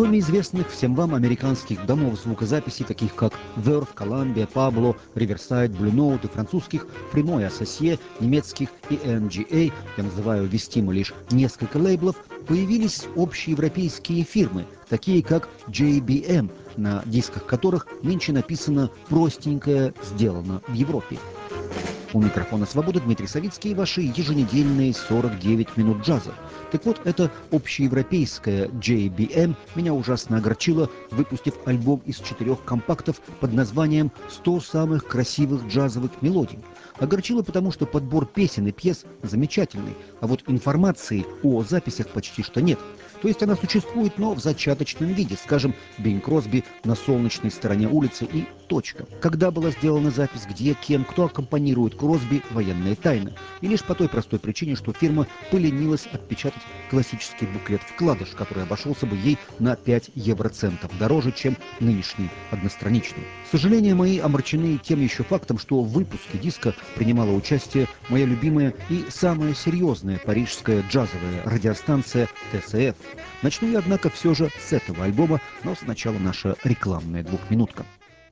Кроме известных всем вам американских домов звукозаписи, таких как Verve, Columbia, Pablo, Riverside, Blue Note и французских Primo и Associé, немецких и NGA, я называю вестимо лишь несколько лейблов, появились общеевропейские фирмы, такие как JBM, на дисках которых нынче написано «Простенькое сделано в Европе». У микрофона «Свобода» Дмитрий Савицкий и ваши еженедельные 49 минут джаза. Так вот, эта общеевропейская JBM меня ужасно огорчила, выпустив альбом из 4 компактов под названием «100 самых красивых джазовых мелодий». Огорчила, потому что подбор песен и пьес замечательный, а вот информации о записях почти что нет. То есть она существует, но в зачаточном виде, скажем, Бинг Кросби на солнечной стороне улицы и точка. Когда была сделана запись, где, кем, кто аккомпанирует Кросби — военная тайна. И лишь по той простой причине, что фирма поленилась отпечатать классический буклет-вкладыш, который обошелся бы ей на 5 евроцентов дороже, чем нынешний одностраничный. Сожаления мои омрачены тем еще фактом, что в выпуске диска принимала участие моя любимая и самая серьезная парижская джазовая радиостанция ТСФ. Начну я, однако, все же с этого альбома, но сначала наша рекламная двухминутка.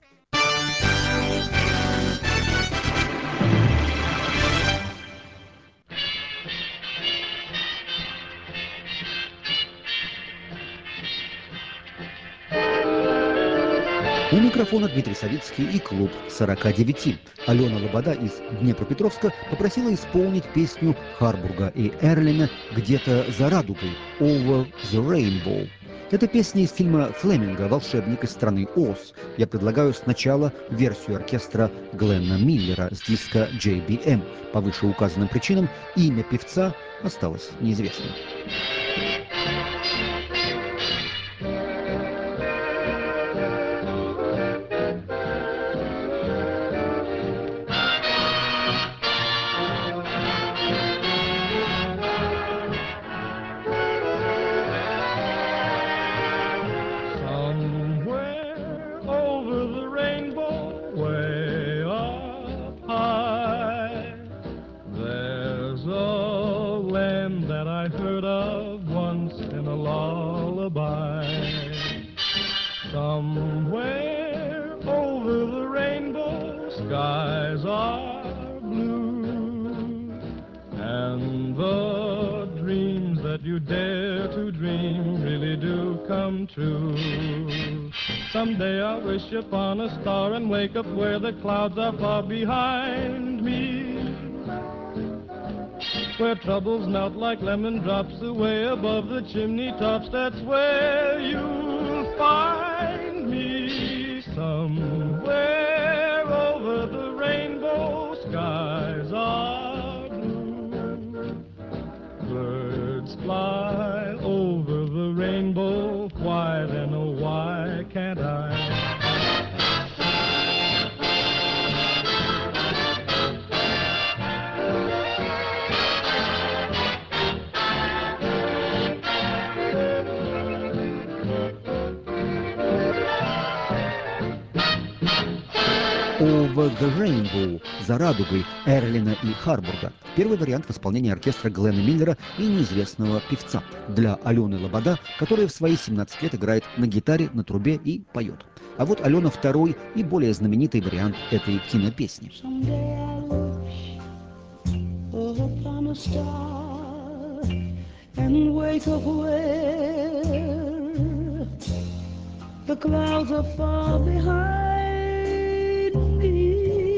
У микрофона Дмитрий Савицкий и клуб 49. Алена Лобода из Днепропетровска попросила исполнить песню Харбурга и Эрлина «Где-то за радугой» «Over the Rainbow». Это песня из фильма Флеминга «Волшебник из страны Оз». Я предлагаю сначала версию оркестра Гленна Миллера с диска JBM. По вышеуказанным причинам имя певца осталось неизвестным. Somewhere over the rainbow, skies are blue, and the dreams that you dare to dream really do come true. Someday I'll wish upon a star and wake up where the clouds are far behind me, where troubles melt like lemon drops away above the chimney tops. That's where you'll find me. Somewhere over the rainbow, skies are blue. Birds fly over the rainbow. Why then, oh why can't I? «Over the Rainbow» «За радугой» Эрлина и Харбурга. Первый вариант в исполнении оркестра Гленна Миллера и неизвестного певца. Для Алены Лобода, которая в свои 17 лет играет на гитаре, на трубе и поет. А вот Алена второй и более знаменитый вариант этой кинопесни. The clouds are far behind me,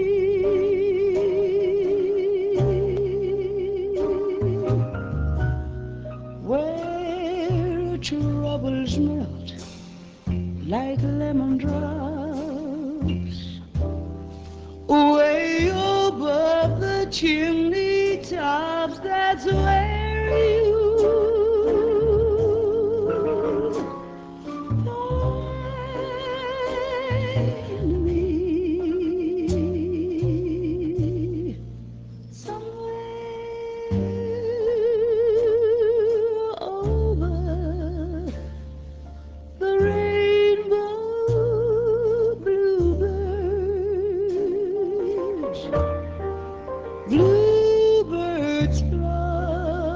where troubles melt like lemon drops way above the chimney tops. That's where you bluebirds fly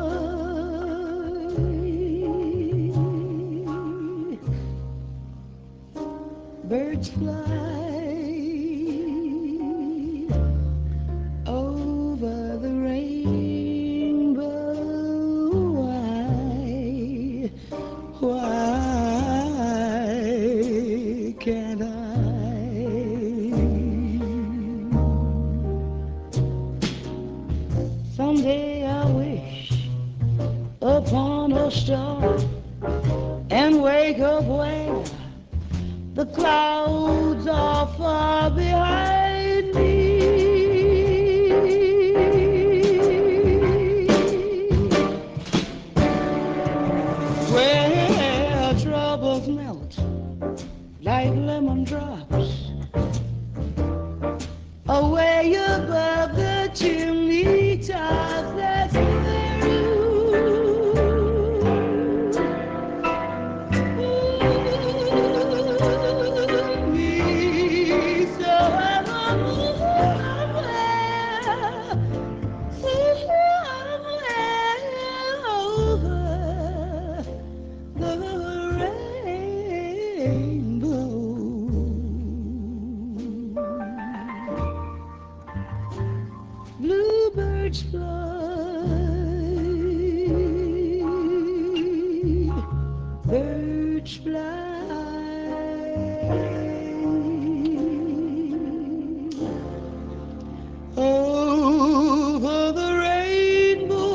far behind me. Where troubles melt like lemon drops away above the chimney tops. That's where me. So I'm over the rainbow. Bluebirds fly, birds fly over the rainbow.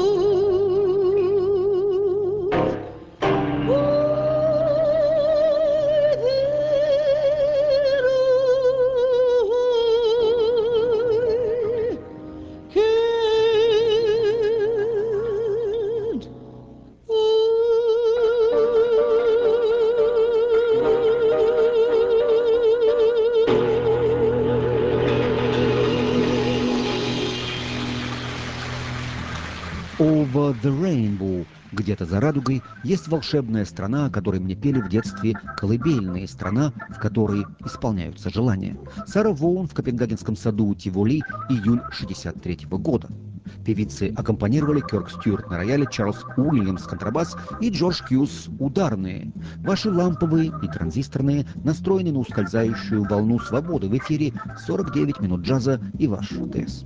Over the Rainbow, где-то за радугой, есть волшебная страна, о которой мне пели в детстве колыбельные, страна, в которой исполняются желания. Сара Воун в Копенгагенском саду Тиволи, июль 1963 года. Певицы аккомпанировали Кёрк Стюарт на рояле, Чарльз Уильямс контрабас и Джордж Кьюз ударные. Ваши ламповые и транзисторные настроены на ускользающую волну свободы. В эфире 49 минут джаза и ваш ТС.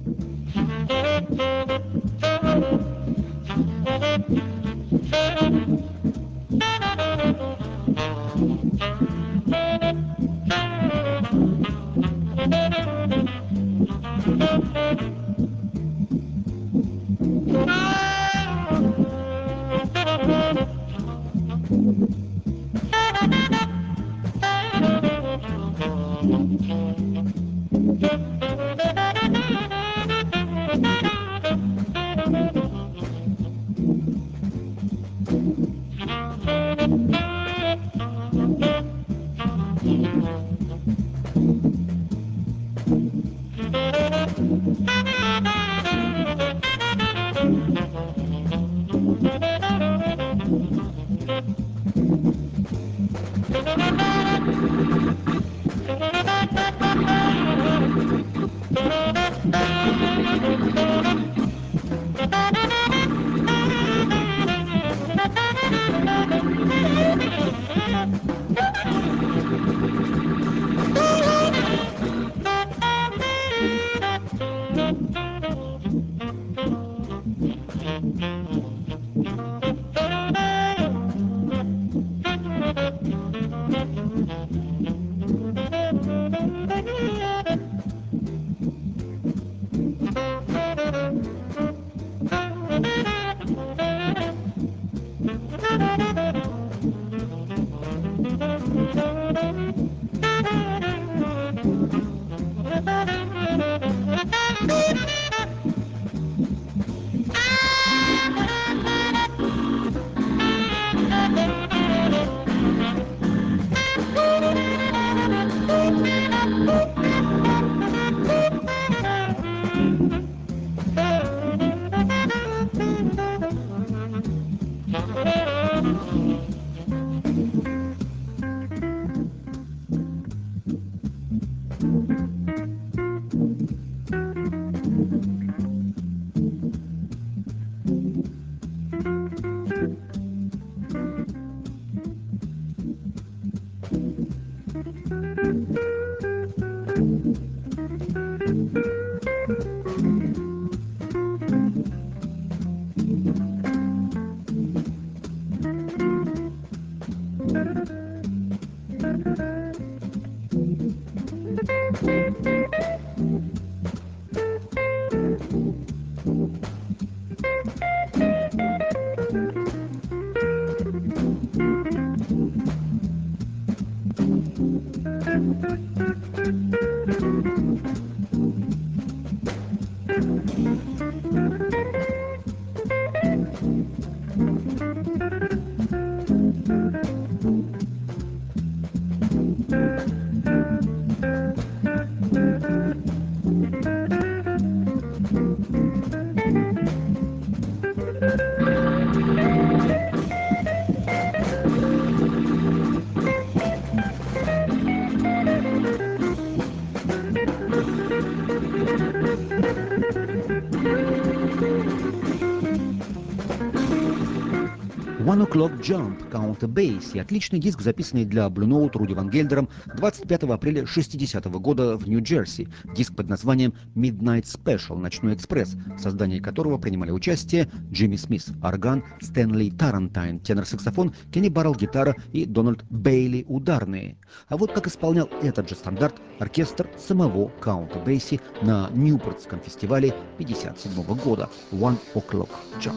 One O'Clock Jump Count Basie — отличный диск, записанный для Blue Note Руди Ван Гельдером 25 апреля 60 года в Нью-Джерси. Диск под названием Midnight Special — Ночной экспресс, в создании которого принимали участие Джимми Смит — орган, Стэнли Тарантайн — тенор-саксофон, Кенни Баррелл — гитара и Дональд Бейли — ударные. А вот как исполнял этот же стандарт оркестр самого Каунта Бейси на Ньюпортском фестивале 57 года One O'Clock Jump.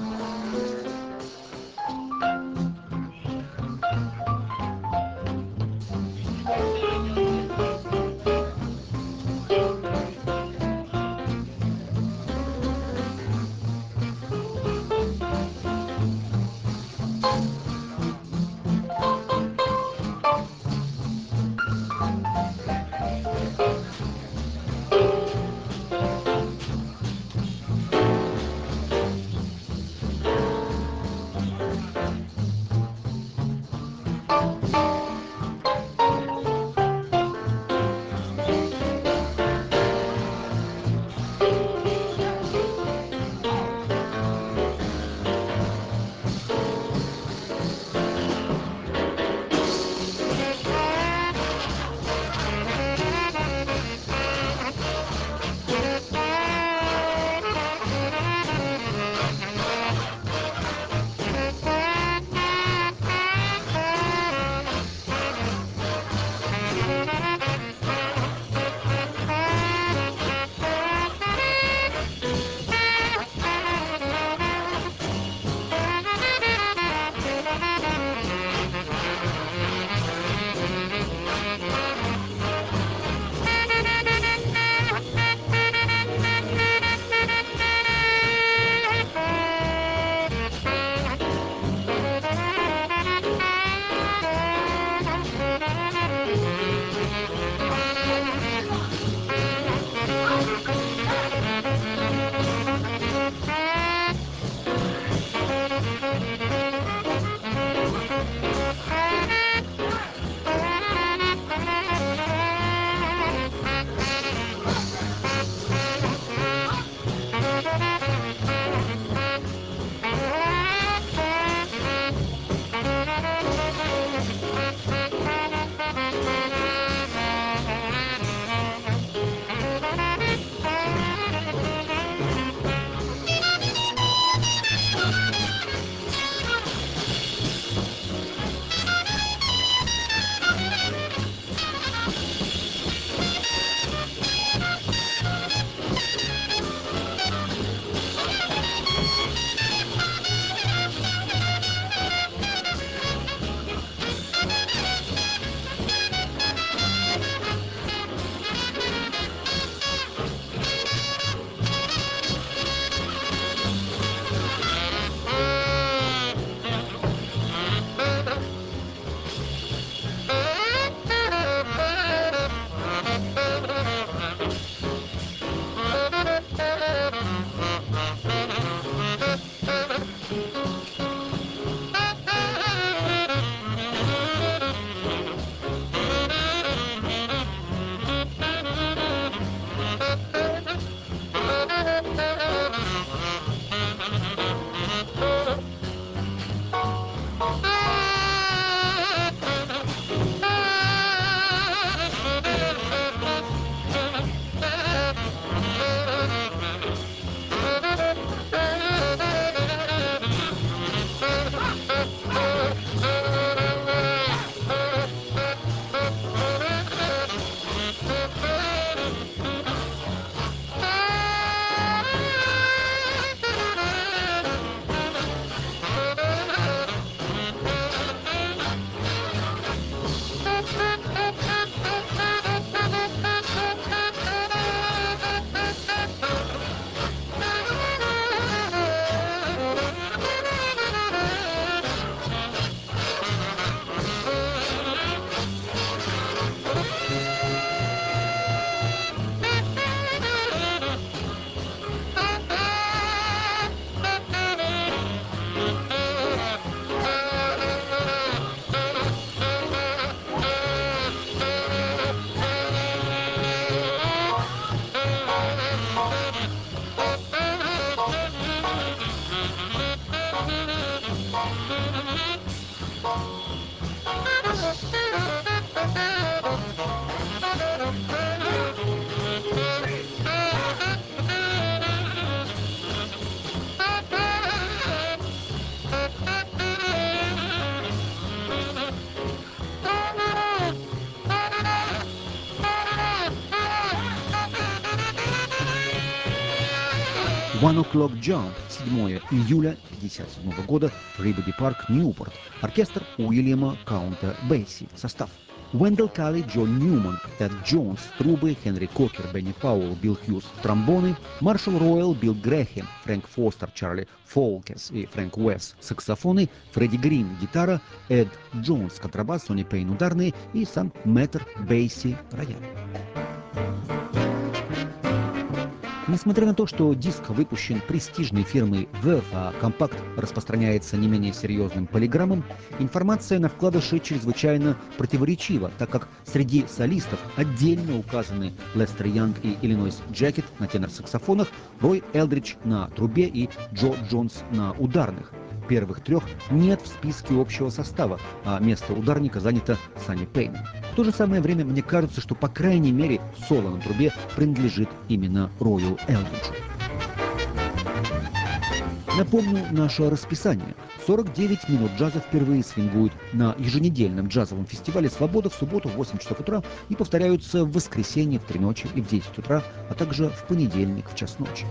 One O'Clock Jump, 7 июля 1957 года, Прибуди Парк, Ньюпорт, оркестр Уильяма Каунта Бейси, состав: Уэндell Калли, Джон Ньюман, Тед Джонс, трубы, Хенри Кокер, Бенни Пауэлл, Билл Хьюз, тромбоны, Маршалл Ройл, Билл Грэхэм, Фрэнк Фостер, Чарли Фолкес и Фрэнк Уэс, саксофоны, Фредди Грин, гитара, Эд Джонс, контрабас, Сони Пейн, ударные и сам мэтр Бейси, рояль. Несмотря на то, что диск выпущен престижной фирмой Verve, а компакт распространяется не менее серьезным полиграммом, информация на вкладыше чрезвычайно противоречива, так как среди солистов отдельно указаны Лестер Янг и Иллинойс Джекет на тенор-саксофонах, Рой Элдридж на трубе и Джо Джонс на ударных. Первых трех нет в списке общего состава, а место ударника занято Санни Пейном. В то же самое время мне кажется, что по крайней мере соло на трубе принадлежит именно Рою Элдриджу. Напомню наше расписание. 49 минут джаза впервые свингуют на еженедельном джазовом фестивале «Свобода» в субботу в 8 часов утра и повторяются в воскресенье в 3 ночи и в 10 утра, а также в понедельник в час ночи.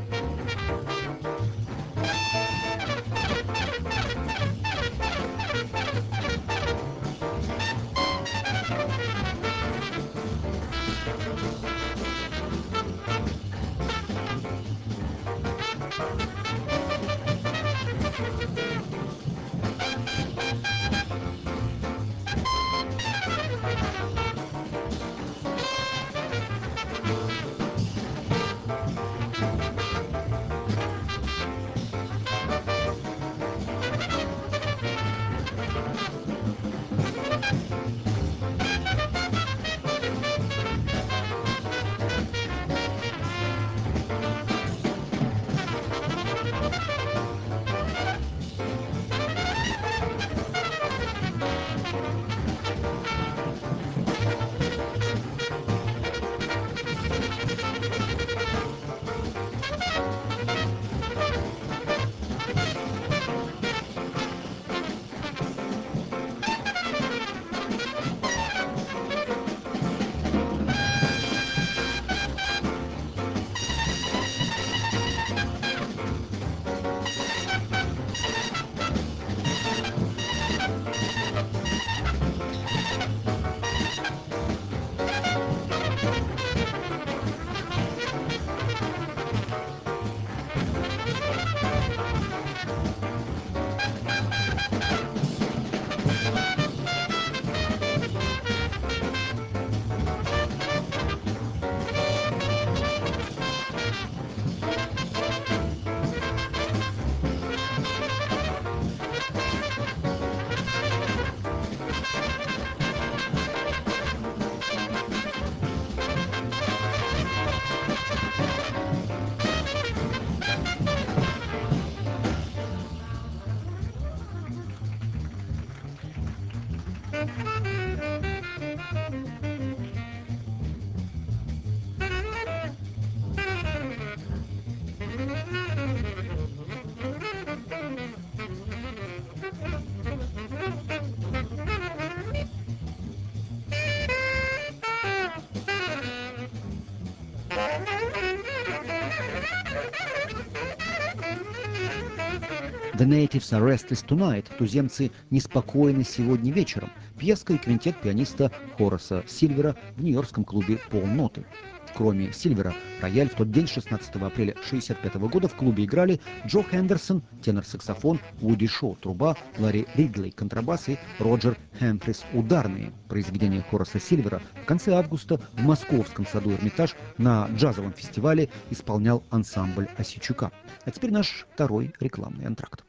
The Natives are Restless Tonight, туземцы неспокойны сегодня вечером, пьеска и квинтет пианиста Хораса Сильвера в нью-йоркском клубе Пол Ноты. Кроме Сильвера, рояль в тот день, 16 апреля 1965 года, в клубе играли Джо Хендерсон, тенор-саксофон, Вуди Шоу, труба, Ларри Ридли, контрабас и Роджер Хэмфрис, ударные. Произведение Хораса Сильвера в конце августа в московском саду Эрмитаж на джазовом фестивале исполнял ансамбль Осичука. А теперь наш второй рекламный антракт.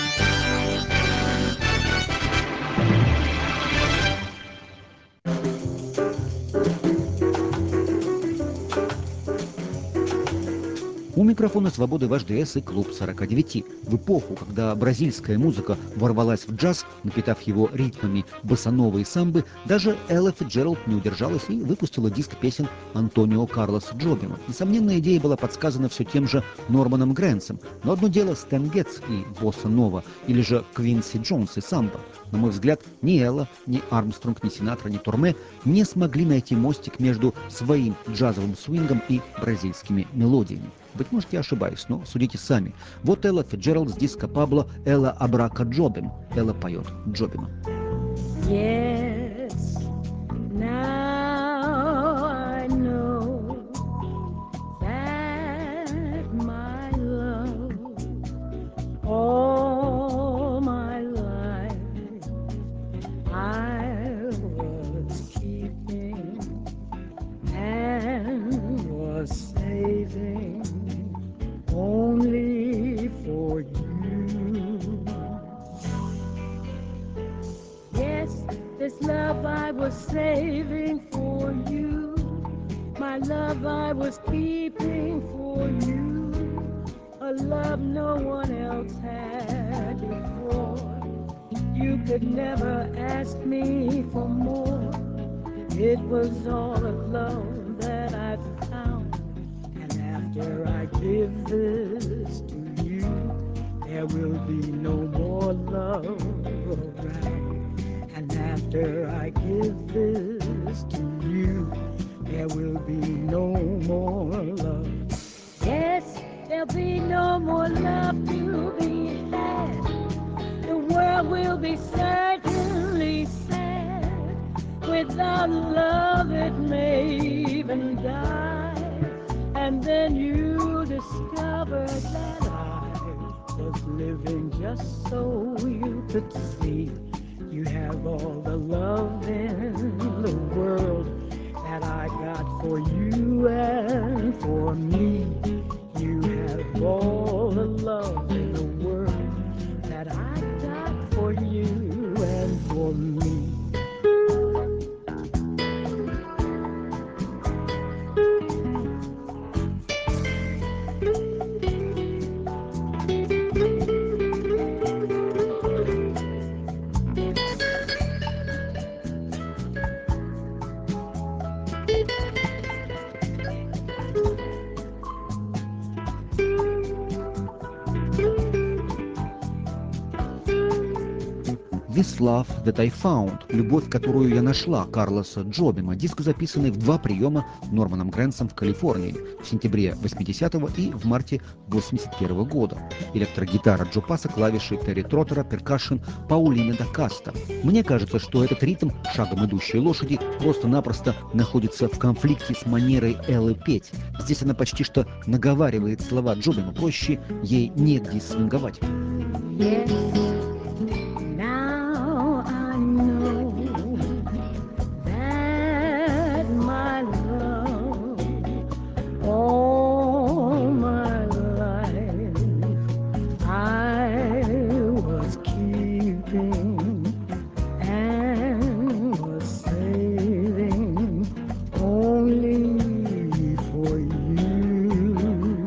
У микрофона «Свободы» ваш ДС и клуб 49. В эпоху, когда бразильская музыка ворвалась в джаз, напитав его ритмами боссановой и самбы, даже Элла Фицджеральд не удержалась и выпустила диск песен Антонио Карлоса Джобима. Несомненно, идея была подсказана все тем же Норманом Грэнсом. Но одно дело Стэн Гетц и босса-нова, или же Квинси Джонс и самбо. На мой взгляд, ни Элла, ни Армстронг, ни Синатра, ни Торме не смогли найти мостик между своим джазовым свингом и бразильскими мелодиями. Быть может, я ошибаюсь, но судите сами. Вот Элла Фицджеральд с диска Пабло «Элла Абрака Джобим». Элла поет Джобима. Yes, now I know that my love all my life I was keeping and was saving only for you. Yes, this love I was saving for you. My love I was keeping for you. A love no one else had before. You could never ask me for more. It was all of love that I found. And after I give this to you, there will be no more love around. And after I give this to you, there will be no more love. Yes, there'll be no more love to be had. The world will be certainly sad. Without love, it may even die. And then you discover that I was living just so you could see. You have all the love in the world that I got for you and for me. You have all the love in the world that I got for you and for me. «This Love That I Found» — «Любовь, которую я нашла» Карлоса Джобима. Диск, записанный в 2 приема Норманом Грэнсом в Калифорнии в сентябре 80-го и в марте 81-го года. Электрогитара Джо Пасса, клавиши Терри Троттера, перкашн Паулина да Каста. Мне кажется, что этот ритм, шагом идущей лошади, просто-напросто находится в конфликте с манерой Эллы петь. Здесь она почти что наговаривает слова Джобима, проще ей негде свинговать. Yes, now I know that my love all my life I was keeping and was saving only for you.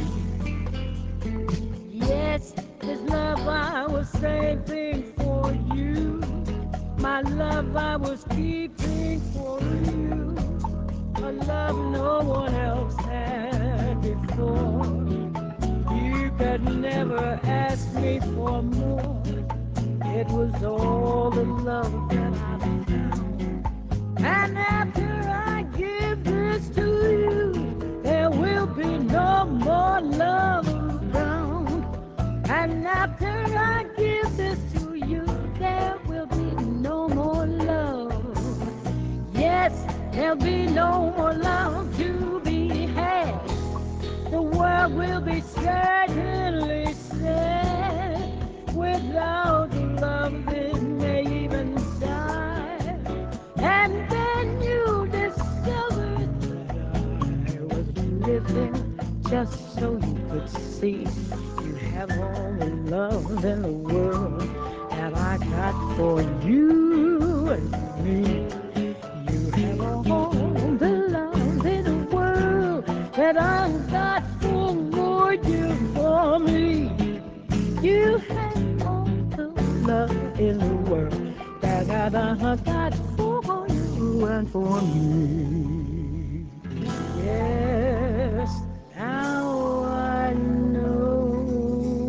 Yes, this love I was saving for you. My love I was keeping for you. A love no one else had before. You could never ask me for more. It was all the love that I found. And after I give this to you, there will be no more love around. And after I give this to you, there will be no more love. Yes, there'll be no more love to be had. The world will be certainly sad. Without love, it may even die. And then you discovered that I was living just so you could see. You have all the love in the world that I got for you and for me. You have all the love in the world that I got for you for me. You have all the love in the world that I got for you and for me. Yes, now I know.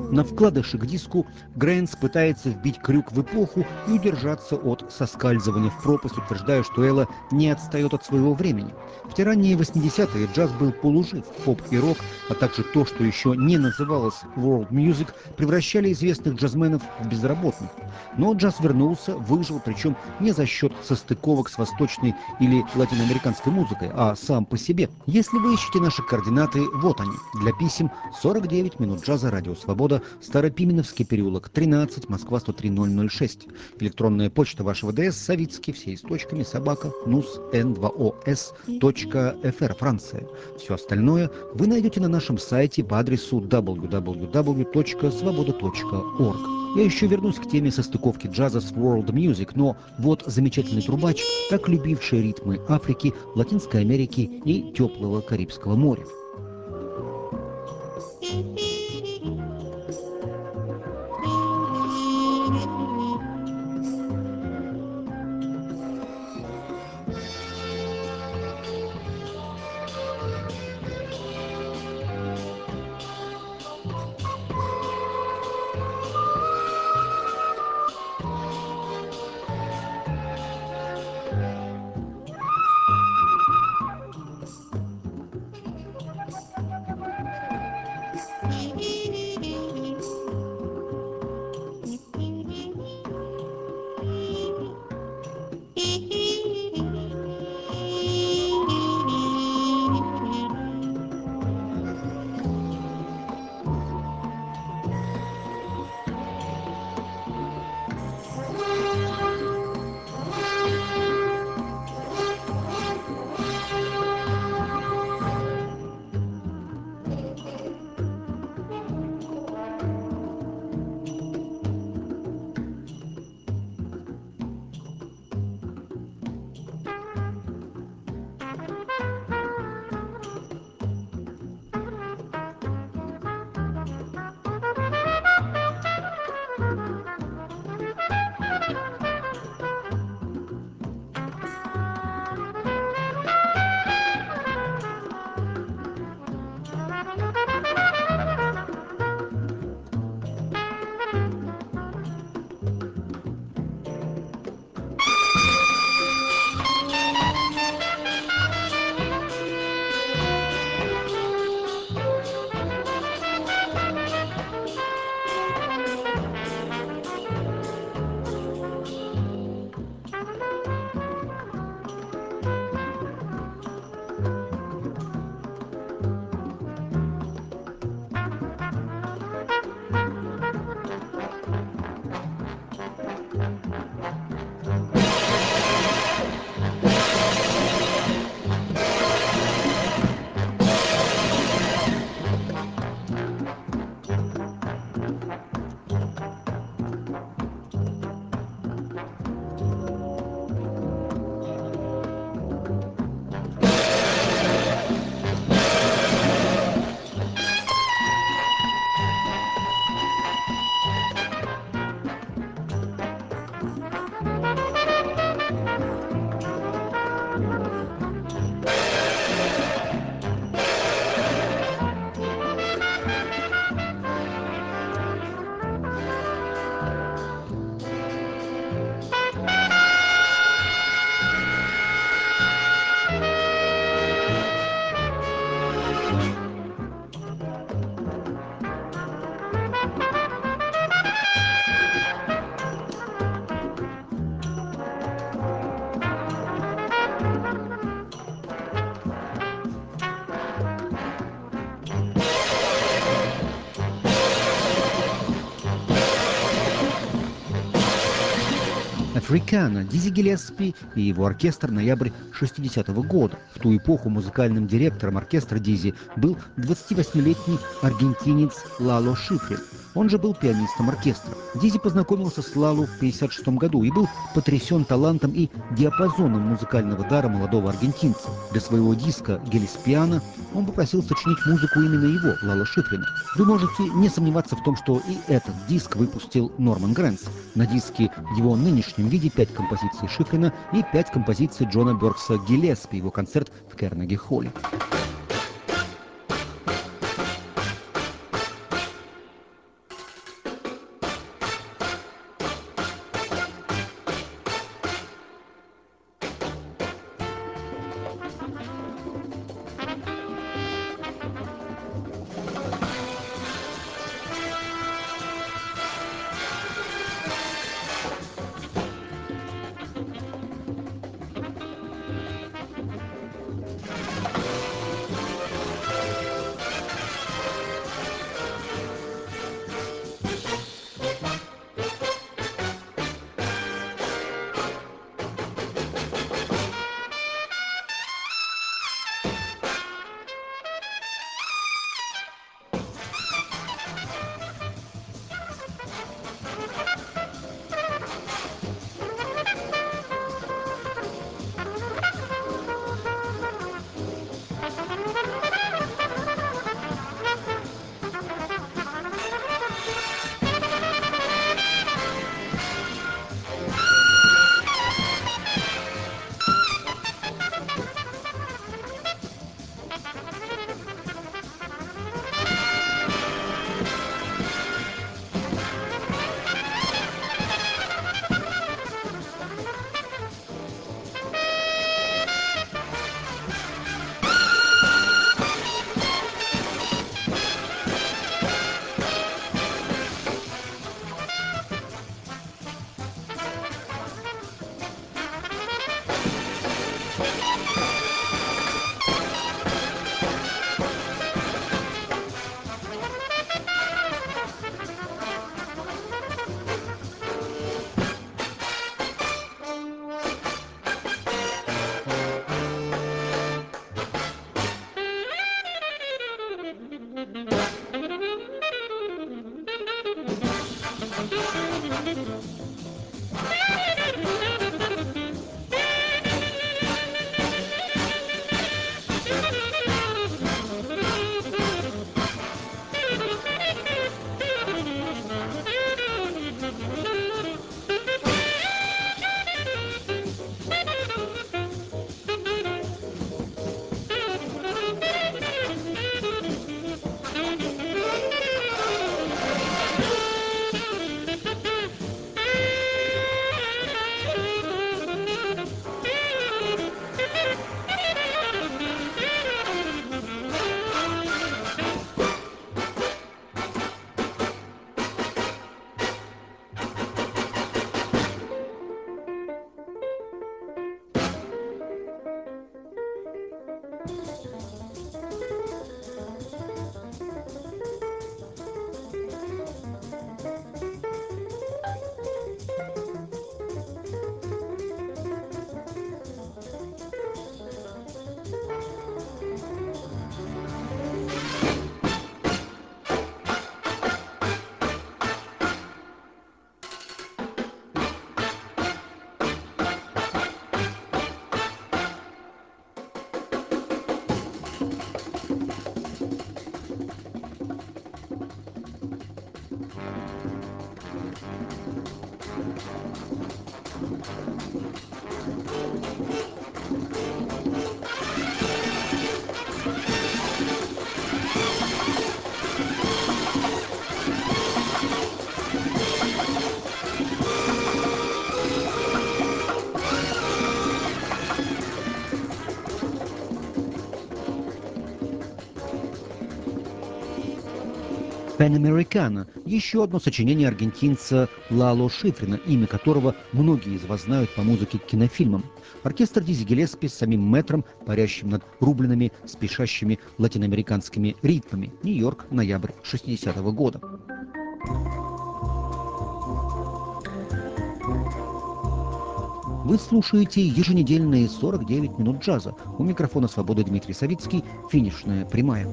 На вкладыше к диску Грэнс пытается вбить крюк в эпоху и удержаться от соскальзывания в пропасть, утверждая, что Элла не отстает от своего времени. В те ранние 80-е джаз был полужив, поп и рок, а также то, что еще не называлось world music, превращали известных джазменов в безработных. Но джаз вернулся, выжил, причем не за счет состыковок с восточной или латиноамериканской музыкой, а сам по себе. Если вы ищете наши координаты, вот они. Для писем 49 минут джаза, Радио Свобода, Старопименовский переулок, 13, Москва, 103006. Электронная почта вашего ДС Савицкий, все с точками, собака, nus.n2os.fr, Франция. Все остальное вы найдете на нашем сайте по адресу www.svoboda.org. Я еще вернусь к теме состыковки джаза с world music, но вот замечательный трубач, так любивший ритмы Африки, Латинской Америки и теплого Карибского моря. Африкана, Дизи Гиллеспи и его оркестр, ноябрь 60-го года. В ту эпоху музыкальным директором оркестра Дизи был 28-летний аргентинец Лало Шифрин. Он же был пианистом оркестра. Дизи познакомился с Лало в 1956 году и был потрясен талантом и диапазоном музыкального дара молодого аргентинца. Для своего диска «Гиллеспиано» он попросил сочинить музыку именно его, Лало Шифрина. Вы можете не сомневаться в том, что и этот диск выпустил Норман Грэнс. На диске в его нынешнем виде 5 композиций Шифрина и 5 композиций Джона Бёркса Гиллеспи, его концерт в Карнеги-холле. «Панамерикано» — еще одно сочинение аргентинца Лало Шифрина, имя которого многие из вас знают по музыке к кинофильмам. Оркестр Дизи Гиллеспи с самим мэтром, парящим над рубленными, спешащими латиноамериканскими ритмами. Нью-Йорк, ноябрь 60-го года. Вы слушаете еженедельные 49 минут джаза. У микрофона «Свободы» Дмитрий Савицкий. Финишная прямая.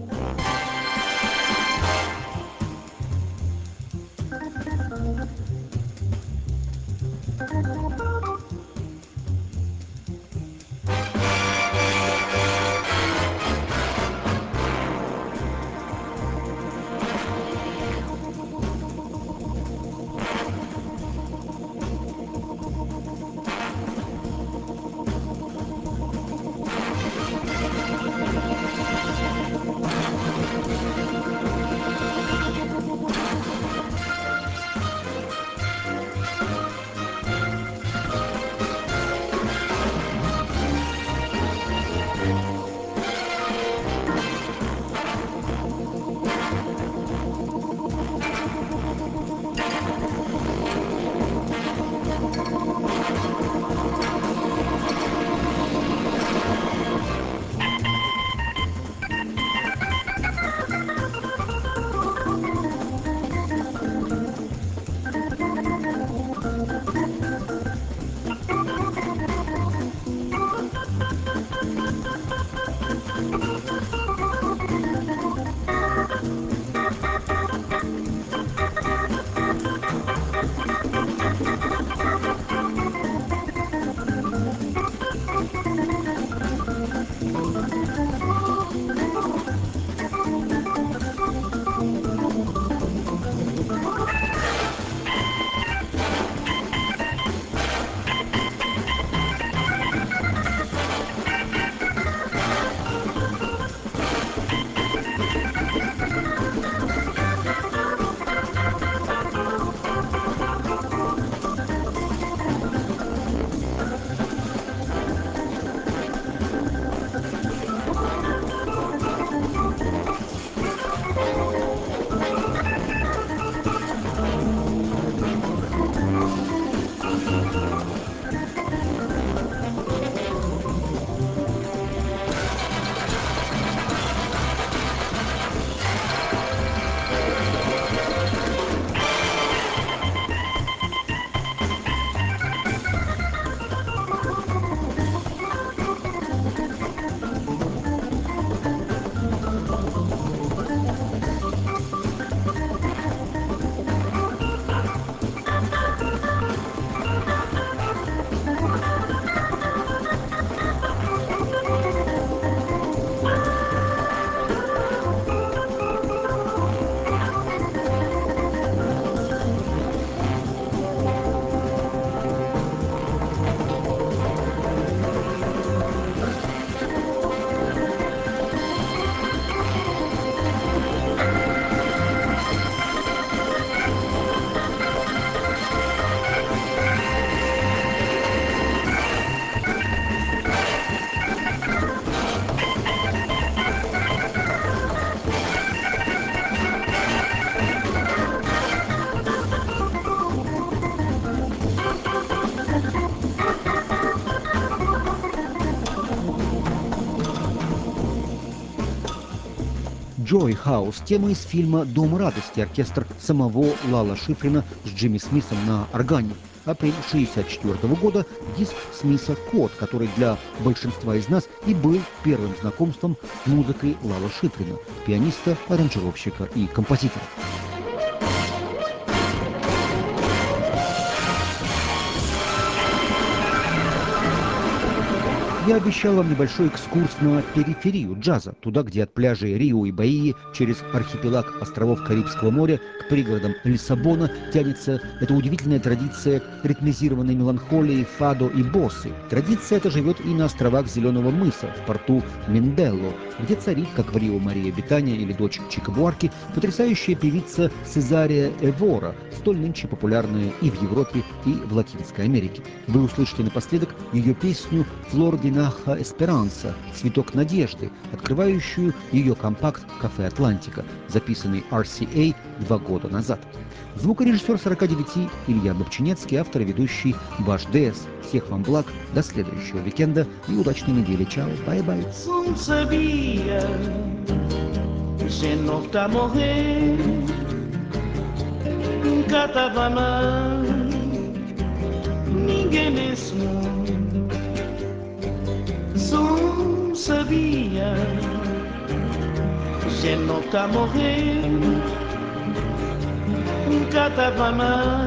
Joy House — тема из фильма «Дом радости», оркестр самого Лала Шифрина с Джимми Смитом на органе. Апрель 1964 года, диск Смиса «Код», который для большинства из нас и был первым знакомством с музыкой Лала Шифрина, пианиста, аранжировщика и композитора. Я обещал вам небольшой экскурс на периферию джаза, туда, где от пляжей Рио и Баии через архипелаг островов Карибского моря к пригородам Лиссабона тянется эта удивительная традиция ритмизированной меланхолии, фадо и боссы. Традиция эта живет и на островах Зеленого мыса, в порту Минделло, где царит, как в Рио Мария Бетания или дочь Чика Буарки, потрясающая певица Сезария Эвора, столь нынче популярная и в Европе, и в Латинской Америке. Вы услышите напоследок ее песню «Флор де Альманаха Эсперанса, цветок надежды, открывающую ее компакт «Кафе Атлантика», записанный RCA 2 года назад. Звукорежиссер 49 Илья Бобчинецкий, автор и ведущий Баш ДС. Всех вам благ, до следующего уикенда и удачной недели. Чао, бай-бай. Não sabia, gente não está a morrer, nunca estava mal, ninguém nesse mundo. Não sabia, gente não está a morrer, nunca estava mal,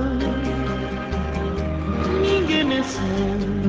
ninguém nesse mundo.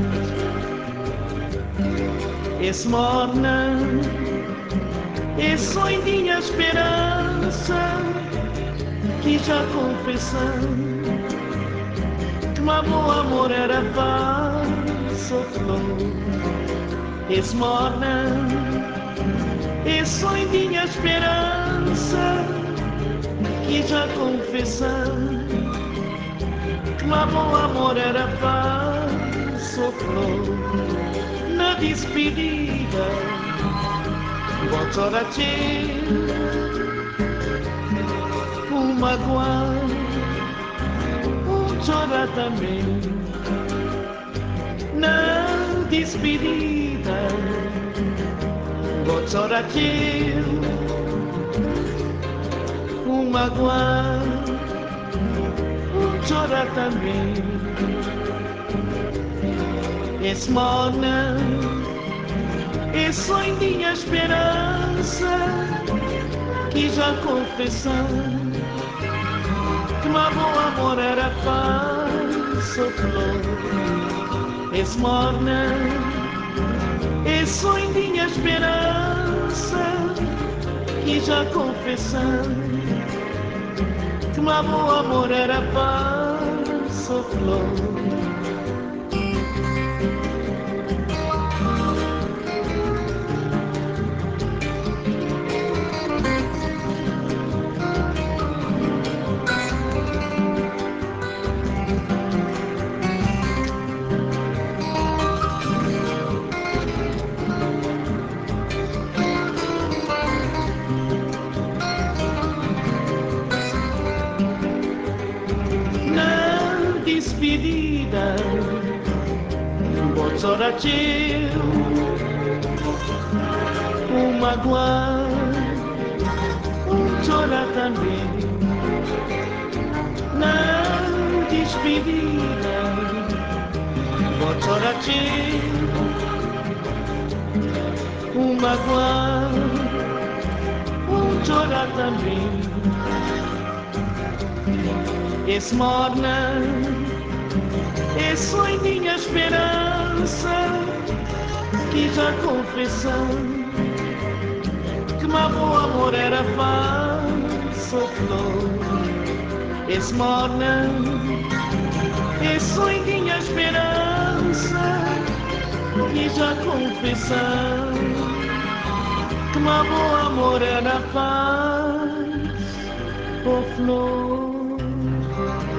Esse morna, esse sonho a esperança, que já confessou que meu amor era falso flor. Esse morna, esse sonho a esperança, que já confessou que meu amor era falso flor. Na despedida, vou chorar magoar, chorar também. Na despedida, vou chorar magoar, chorar também. Esse morna, esse sonho a esperança, que já confessou que meu amor era falso flor. Esse morna, esse sonho a esperança, que já confessou que meu amor era falso flor. Despedida, vou chorar magoar, chorar também. Na despedida, vou chorar magoar, chorar também. Esse morna, esse sonho a esperança, que já confessou que meu amor era falso flor. Esse morna, esse sonho a esperança, que já confessou que meu amor era falso flor.